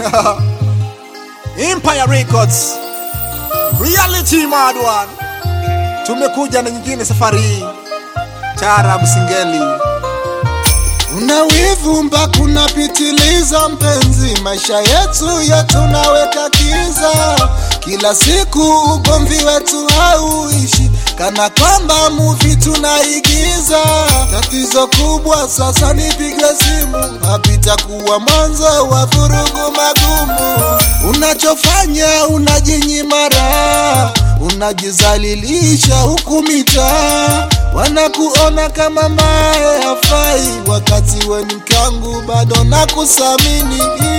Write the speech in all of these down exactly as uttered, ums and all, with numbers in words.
Empire Records, Reality Mad One. Tumekuja na nyingine safari hii, Taarab Singeli. Una wivu mpaka unapitiliza mpenzi, maisha yetu ya tunaweka kiza. Kila siku ugomvi wetu hauishi, kana kwamba movie tunaigiza. Tatizo kubwa sasa nipige simu, hapita kuwa mwanzo wa vurugu magumu. Unachofanya unajinyima raha, unajizalilisha huku mitaa. Wanakuona kama mbaye hafai, wakati we ni mkangu bado nakusamini.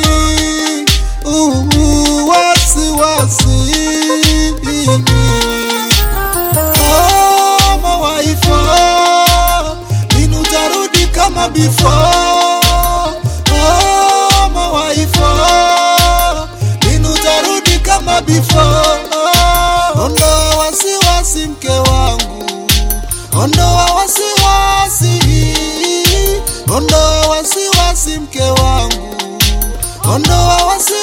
Uh, uh, wasi wasi oh, mawaifa, lini utarudi kama before? Oh, mawaifa, lini utarudi kama before? Ondoa wasiwasi mke wangu, ondoa wasiwasi, ondoa wasiwasi mke wangu, ondoa wasiwasi.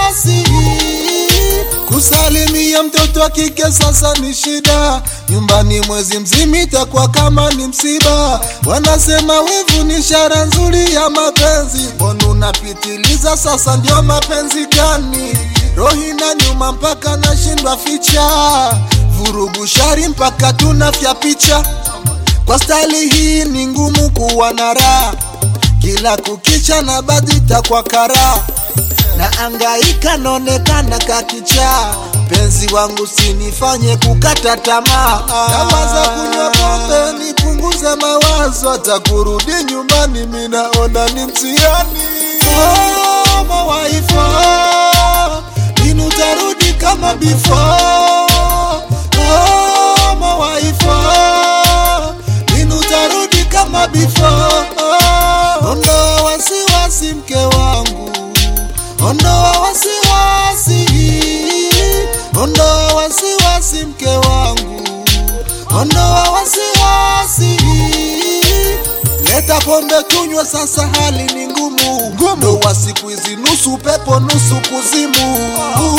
Kusalimia mtoto wa kike sasa ni shida, nyumbani mwezi mzima itakuwa kama ni msiba. Wanasema wivu ni ishara nzuri ya mapenzi, mbona unapitiliza sasa? Ndio mapenzi gani? Rohi na nyuma mpaka nashindwa ficha, vurugu shari mpaka tunafya picha. Kwa style hii ni ngumu kuwa na raha, kila kukicha na badita kwa kara, na angaika nonekana kakicha. Penzi wangu sinifanye kukata tamaa, nawaza kunywa pombe nipunguze mawazo, hata kurudi nyumbani mimi naona ni mtihani. Oh, mawaifa, lini utarudi kama before? Oh, mawaifa, lini utarudi kama before? Ondoa wasiwasi mke wangu, ondoa wasiwasi, ondoa wasiwasi mke wangu, ondoa wasiwasi. Leta pombe tunywe sasa, hali ni ngumu. Ndoa siku hizi nusu pepo nusu kuzimu.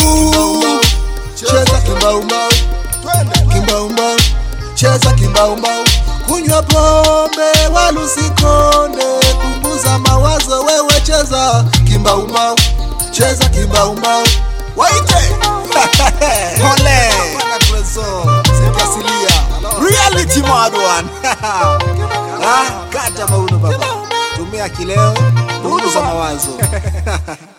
Cheza kimbaumbau, kimbaumbau, cheza kimbaumbau. Kunywa pombe wala usikonde, punguza mawazo wewe, cheza kimbaumbau, cheza kimbaumbau. Waite Ole Sikiasilia Reality Mad One. Ah, kata mauno baba, tumia kileo, punguza mawazo.